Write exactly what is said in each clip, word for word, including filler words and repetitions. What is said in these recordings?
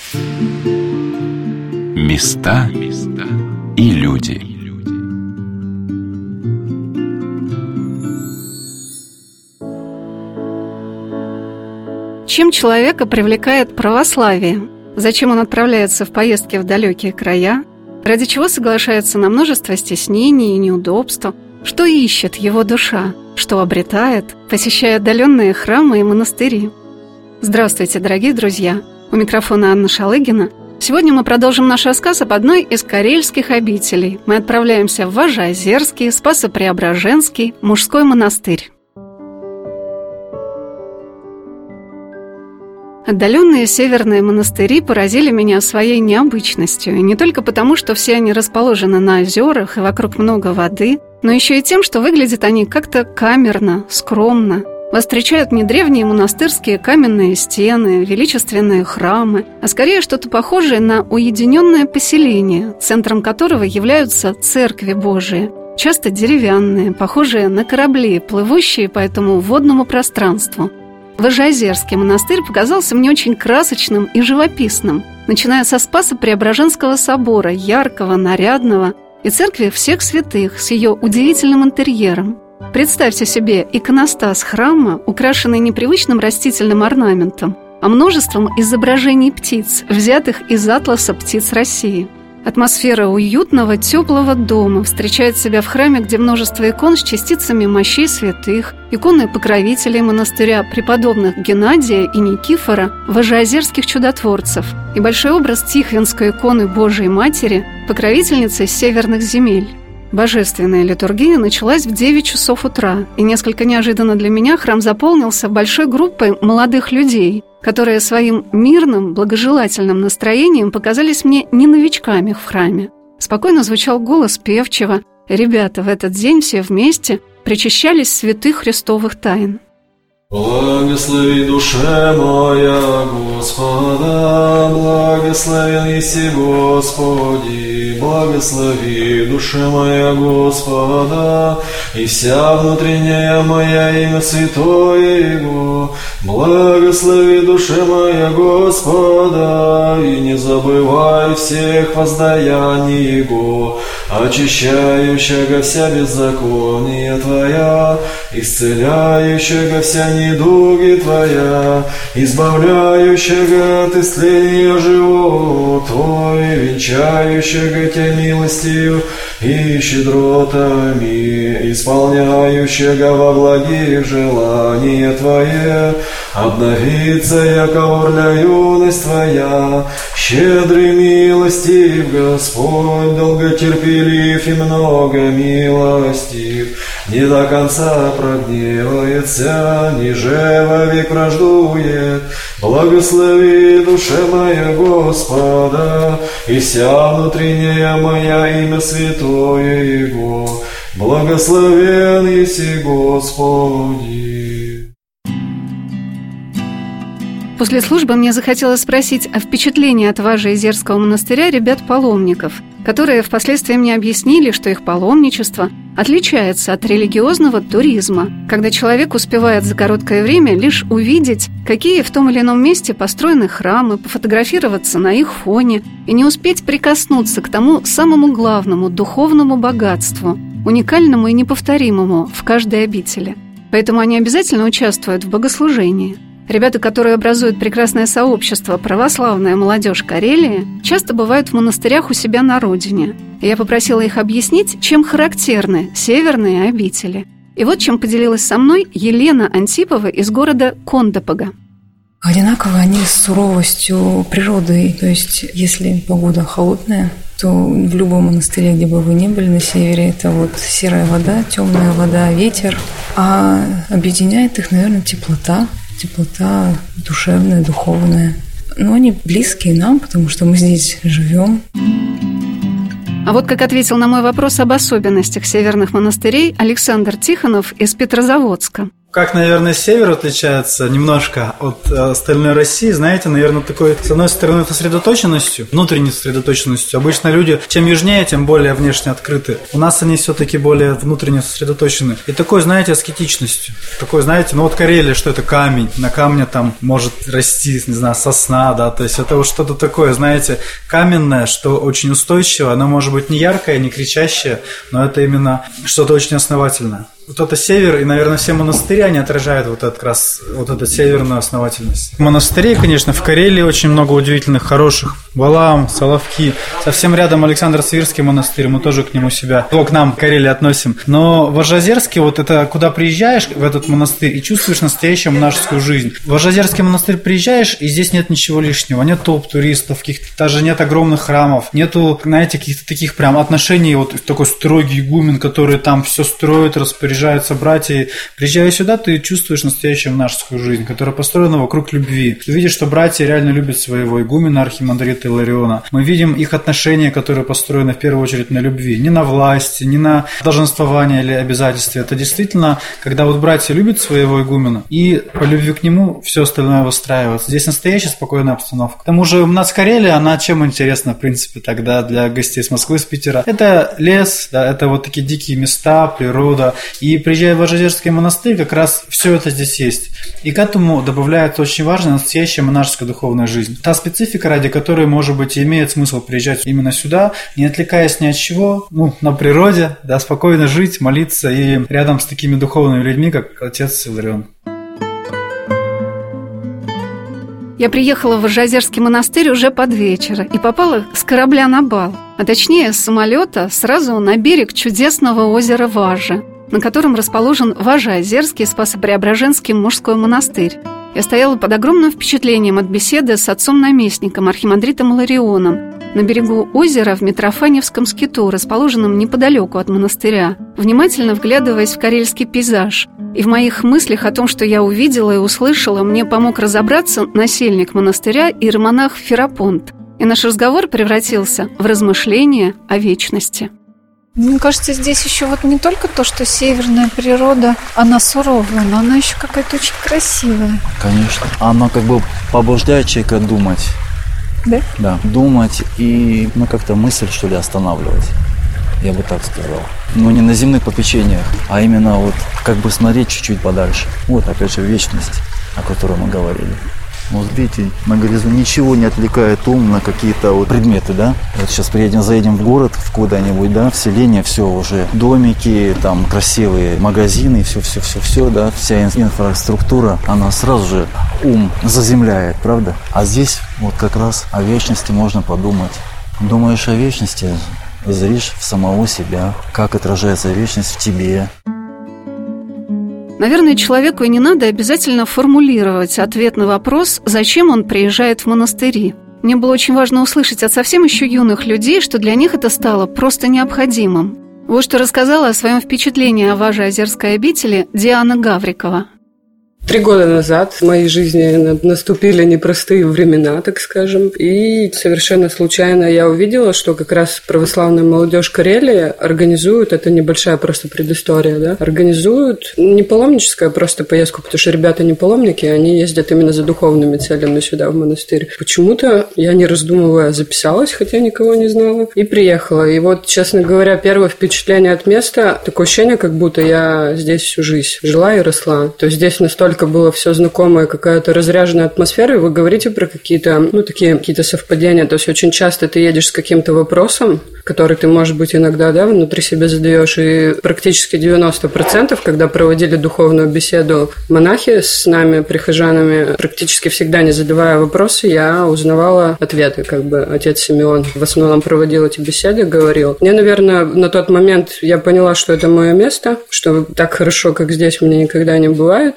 Места и люди. Чем человека привлекает православие? Зачем он отправляется в поездки в далекие края? Ради чего соглашается на множество стеснений и неудобств? Что ищет его душа? Что обретает, посещая отдаленные храмы и монастыри? Здравствуйте, дорогие друзья! У микрофона Анна Шалыгина. Сегодня мы продолжим наш рассказ об одной из карельских обителей. Мы отправляемся в Важеозерский, Спасо-Преображенский мужской монастырь. Отдаленные северные монастыри поразили меня своей необычностью, и не только потому, что все они расположены на озерах и вокруг много воды, но еще и тем, что выглядят они как-то камерно, скромно. Вас встречают не древние монастырские каменные стены, величественные храмы, а скорее что-то похожее на уединенное поселение, центром которого являются церкви Божии, часто деревянные, похожие на корабли, плывущие по этому водному пространству. Важеозерский монастырь показался мне очень красочным и живописным, начиная со Спасо-Преображенского собора, яркого, нарядного, и церкви всех святых с ее удивительным интерьером. Представьте себе иконостас храма, украшенный не привычным растительным орнаментом, а множеством изображений птиц, взятых из атласа птиц России. Атмосфера уютного, теплого дома встречает себя в храме, где множество икон с частицами мощей святых, иконы покровителей монастыря преподобных Геннадия и Никифора, важеозерских чудотворцев, и большой образ Тихвинской иконы Божией Матери, покровительницы северных земель. Божественная литургия началась в девять часов утра, и несколько неожиданно для меня храм заполнился большой группой молодых людей, которые своим мирным, благожелательным настроением показались мне не новичками в храме. Спокойно звучал голос певчего, и ребята в этот день все вместе причащались святых христовых тайн. Благослови душе моя Господа, благословен еси Господи, благослови душе моя Господа, и вся внутренняя моя имя святое Его. Благослови душе моя Господа, и не забывай всех воздаяний Его, очищающего вся беззакония Твоя, исцеляющего вся недуги Твоя, избавляющего от истления живот Твой, венчающего Тебя милостью и щедротами, исполняющего во благих желания Твое, обновится яко орля юность Твоя, щедрый милостив Господь, долготерпелив и много милостив, не до конца прогневается, ниже вовек враждует. Благослови душе моя Господа, и вся внутренняя моя имя святое Его. Благословен еси Господи. После службы мне захотелось спросить о впечатлении от Важеозерского монастыря ребят-паломников, которые впоследствии мне объяснили, что их паломничество отличается от религиозного туризма, когда человек успевает за короткое время лишь увидеть, какие в том или ином месте построены храмы, пофотографироваться на их фоне и не успеть прикоснуться к тому самому главному духовному богатству, уникальному и неповторимому в каждой обители. Поэтому они обязательно участвуют в богослужении. Ребята, которые образуют прекрасное сообщество «Православная молодежь Карелии», часто бывают в монастырях у себя на родине. И я попросила их объяснить, чем характерны северные обители. И вот чем поделилась со мной Елена Антипова из города Кондопога. Одинаково они с суровостью природы. То есть, если погода холодная, то в любом монастыре, где бы вы ни были на севере, это вот серая вода, темная вода, ветер. А объединяет их, наверное, теплота. Теплота душевная, духовная. Но они близкие нам, потому что мы здесь живем. А вот как ответил на мой вопрос об особенностях северных монастырей Александр Тихонов из Петрозаводска. Как, наверное, север отличается немножко от остальной России, знаете, наверное, такой, с одной стороны, сосредоточенностью, внутренней сосредоточенностью. Обычно люди, чем южнее, тем более внешне открыты. У нас они все-таки более внутренне сосредоточены. И такой, знаете, аскетичностью. Такой, знаете, ну вот Карелия, что это камень, на камне там может расти, не знаю, сосна, да, то есть это вот что-то такое, знаете, каменное, что очень устойчиво, оно может быть не яркое, не кричащее, но это именно что-то очень основательное. Вот это север, и, наверное, все монастыри, они отражают вот это, как раз, вот эту северную основательность. Монастырей, конечно, в Карелии очень много удивительных, хороших. Валаам, Соловки. Совсем рядом Александро-Свирский монастырь, мы тоже к нему себя, его к нам, к Карелии, относим. Но в Ажозерске, вот это, куда приезжаешь в этот монастырь и чувствуешь настоящую монашескую жизнь. В Ажозерский монастырь приезжаешь, и здесь нет ничего лишнего. Нет толп туристов, каких-то, даже нет огромных храмов. Нету, знаете, каких-то таких прям отношений, вот такой строгий игумен, который там все строит, распоряжается. Братья, приезжая сюда, ты чувствуешь настоящую монашескую жизнь, которая построена вокруг любви. Ты видишь, что братья реально любят своего игумена, архимандрита Илариона. Мы видим их отношения, которые построены в первую очередь на любви. Не на власти, не на долженствование или обязательстве. Это действительно, когда вот братья любят своего игумена, и по любви к нему все остальное выстраивается. Здесь настоящая спокойная обстановка. К тому же у нас Карелия, она чем интересна, в принципе, тогда для гостей с Москвы, с Питера? Это лес, да, это вот такие дикие места, природа. И приезжая в Ажозерский монастырь, как раз все это здесь есть. И к этому добавляется очень важная настоящая монашеская духовная жизнь. Та специфика, ради которой, может быть, и имеет смысл приезжать именно сюда, не отвлекаясь ни от чего, ну, на природе, да, спокойно жить, молиться и рядом с такими духовными людьми, как отец Иларион. Я приехала в Ажозерский монастырь уже под вечер и попала с корабля на бал, а точнее с самолета сразу на берег чудесного озера Важа, на котором расположен Важа-Озерский Спасо-Преображенский мужской монастырь. Я стояла под огромным впечатлением от беседы с отцом-наместником, архимандритом Иларионом, на берегу озера в Митрофаневском скиту, расположенном неподалеку от монастыря, внимательно вглядываясь в карельский пейзаж. И в моих мыслях о том, что я увидела и услышала, мне помог разобраться насельник монастыря иеромонах Ферапонт. И наш разговор превратился в размышления о вечности. Мне кажется, здесь еще вот не только то, что северная природа, она суровая, но она еще какая-то очень красивая. Конечно. Она как бы побуждает человека думать. Да? Да. Думать и, ну, как-то мысль, что ли, останавливать. Я бы так сказал. Но не на земных попечениях, а именно вот как бы смотреть чуть-чуть подальше. Вот, опять же, вечность, о которой мы говорили. Вот видите, на горизонте ничего не отвлекает ум на какие-то вот предметы, да? Вот сейчас приедем, заедем в город, в куда-нибудь, да, в селение, все уже, домики, там красивые магазины, все-все-все-все, да, вся инфраструктура, она сразу же ум заземляет, правда? А здесь вот как раз о вечности можно подумать. Думаешь о вечности, зришь в самого себя, как отражается вечность в тебе. Наверное, человеку и не надо обязательно формулировать ответ на вопрос, зачем он приезжает в монастыри. Мне было очень важно услышать от совсем еще юных людей, что для них это стало просто необходимым. Вот что рассказала о своем впечатлении о Важе-Озерской обители Диана Гаврикова. Три года назад в моей жизни наступили непростые времена, так скажем, и совершенно случайно я увидела, что как раз православная молодежь Карелии организует, это небольшая просто предыстория, да, организуют не паломническую, а просто поездку, потому что ребята не паломники, они ездят именно за духовными целями сюда, в монастырь. Почему-то я, не раздумывая, записалась, хотя никого не знала, и приехала. И вот, честно говоря, первое впечатление от места, такое ощущение, как будто я здесь всю жизнь жила и росла. То есть здесь настолько было все знакомое, какая-то разряженная атмосфера, и вы говорите про какие-то, ну, такие какие-то совпадения. То есть очень часто ты едешь с каким-то вопросом, который ты, может быть, иногда, да, внутри себя задаешь, и практически девяносто процентов, когда проводили духовную беседу монахи с нами, прихожанами, практически всегда не задавая вопросы, я узнавала ответы, как бы отец Симеон в основном проводил эти беседы, говорил. Мне, наверное, на тот момент я поняла, что это мое место, что так хорошо, как здесь, мне никогда не бывает почему-то.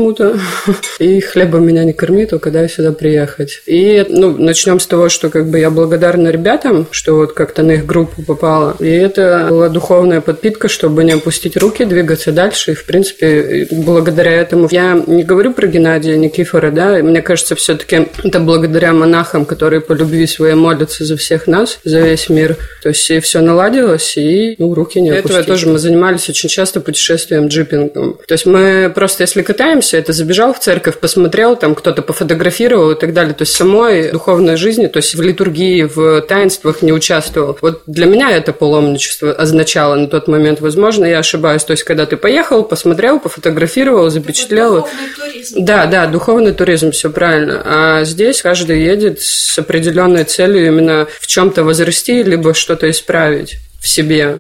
почему-то. И хлебом меня не корми, то когда сюда приехать. И, ну, начнем с того, что как бы я благодарна ребятам, что вот как-то на их группу попала. И это была духовная подпитка, чтобы не опустить руки, двигаться дальше. И, в принципе, благодаря этому я не говорю про Геннадия Никифора, да, мне кажется, все-таки это благодаря монахам, которые по любви своей молятся за всех нас, за весь мир. То есть и все наладилось, и ну, руки не опустили. Этого тоже мы занимались очень часто путешествием, джипингом. То есть мы просто, если катаемся, это забежал в церковь, посмотрел, там кто-то пофотографировал и так далее. То есть самой духовной жизни, то есть в литургии, в таинствах не участвовал. Вот для меня это паломничество означало на тот момент. Возможно, я ошибаюсь. То есть когда ты поехал, посмотрел, пофотографировал, запечатлел. Духовный туризм. Да, да, духовный туризм, все правильно. А здесь каждый едет с определенной целью именно в чем-то возрасти, либо что-то исправить в себе.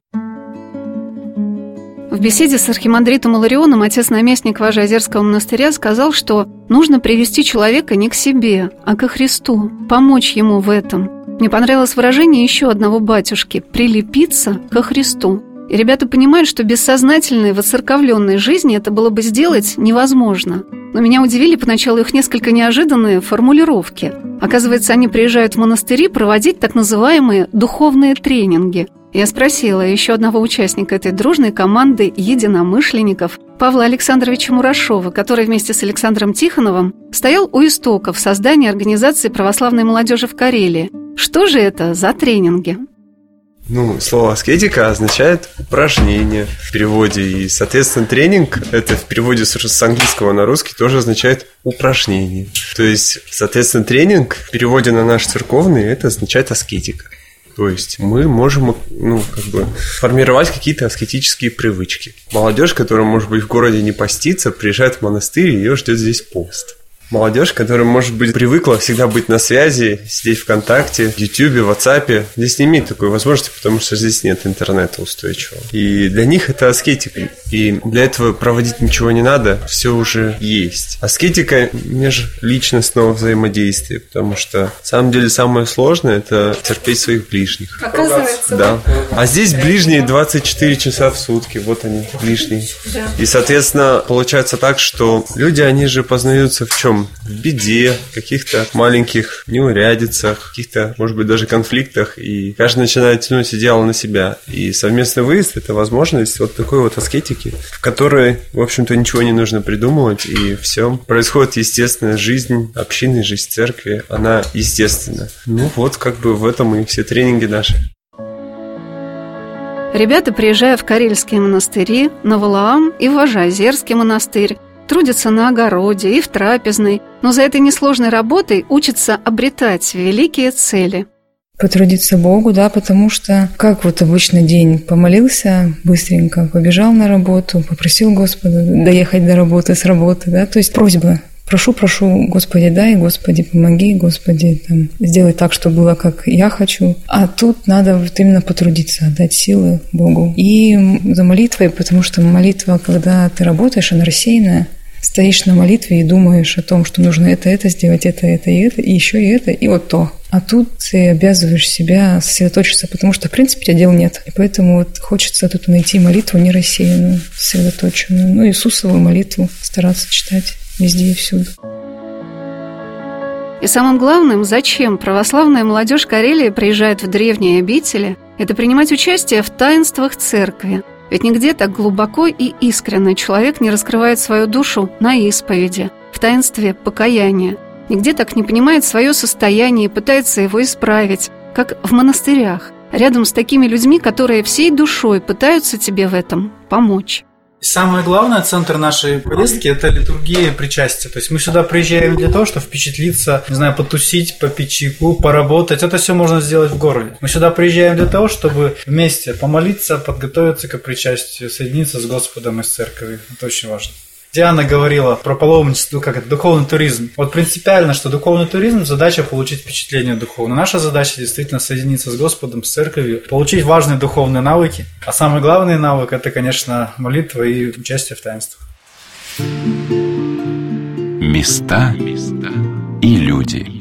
В беседе с архимандритом Иларионом отец-наместник Важеозерского монастыря сказал, что нужно привести человека не к себе, а ко Христу, помочь ему в этом. Мне понравилось выражение еще одного батюшки – «прилепиться ко Христу». И ребята понимают, что без сознательной, воцерковленной жизни это было бы сделать невозможно. Но меня удивили поначалу их несколько неожиданные формулировки. Оказывается, они приезжают в монастыри проводить так называемые духовные тренинги. Я спросила еще одного участника этой дружной команды единомышленников, Павла Александровича Мурашова, который вместе с Александром Тихоновым стоял у истоков создания организации православной молодежи в Карелии. Что же это за тренинги? Ну, слово аскетика означает упражнение в переводе, и, соответственно, тренинг, это в переводе с английского на русский тоже означает упражнение. То есть, соответственно, тренинг в переводе на наш церковный, это означает аскетика. То есть мы можем, ну, как бы формировать какие-то аскетические привычки. Молодежь, которая, может быть, в городе не постится, приезжает в монастырь, и ее ждет здесь пост. Молодежь, которая, может быть, привыкла всегда быть на связи, сидеть ВКонтакте, в Ютубе, в WhatsApp, здесь не имеет такой возможности, потому что здесь нет интернета устойчивого. И для них это аскетика. И для этого проводить ничего не надо, все уже есть. Аскетика межличностного взаимодействия, потому что, на самом деле, самое сложное – это терпеть своих ближних. Оказывается, да. А здесь ближние двадцать четыре часа в сутки, вот они, ближние. Да. И, соответственно, получается так, что люди, они же познаются в чем? В беде, в каких-то маленьких неурядицах, каких-то, может быть, даже конфликтах, и каждый начинает тянуть одеяло на себя. И совместный выезд – это возможность вот такой вот аскетики, в которой, в общем-то, ничего не нужно придумывать, и все происходит естественная жизнь общины, жизнь церкви, она естественна. Ну вот, как бы в этом и все тренинги наши. Ребята, приезжая в карельские монастыри, на Валаам и в Важеозерский монастырь, трудятся на огороде и в трапезной, но за этой несложной работой учатся обретать великие цели. Потрудиться Богу, да, потому что, как вот обычно день, помолился быстренько, побежал на работу, попросил Господа доехать до работы, с работы, да, то есть просьба. Прошу, прошу, Господи, дай, Господи, помоги, Господи, там, сделай так, чтобы было, как я хочу. А тут надо вот именно потрудиться, отдать силы Богу. И за молитвой, потому что молитва, когда ты работаешь, она рассеянная. Стоишь на молитве и думаешь о том, что нужно это, это сделать, это, это и это, и еще и это, и вот то. А тут ты обязываешь себя сосредоточиться, потому что, в принципе, у тебя дел нет. И поэтому вот хочется тут найти молитву не рассеянную, сосредоточенную. Ну, Иисусову молитву стараться читать везде и всюду. И самым главным, зачем православная молодежь Карелии приезжает в древние обители, это принимать участие в таинствах церкви. Ведь нигде так глубоко и искренне человек не раскрывает свою душу на исповеди, в таинстве покаяния. Нигде так не понимает свое состояние и пытается его исправить, как в монастырях, рядом с такими людьми, которые всей душой пытаются тебе в этом помочь. Самое главное, центр нашей поездки – это литургия причастия. То есть мы сюда приезжаем для того, чтобы впечатлиться, не знаю, потусить, попить чайку, поработать. Это все можно сделать в городе. Мы сюда приезжаем для того, чтобы вместе помолиться, подготовиться к причастию, соединиться с Господом и с церковью. Это очень важно. Диана говорила про паломничество, как это, духовный туризм. Вот принципиально, что духовный туризм – задача получить впечатление духовное. Наша задача действительно соединиться с Господом, с церковью, получить важные духовные навыки. А самый главный навык – это, конечно, молитва и участие в таинствах. Места и люди.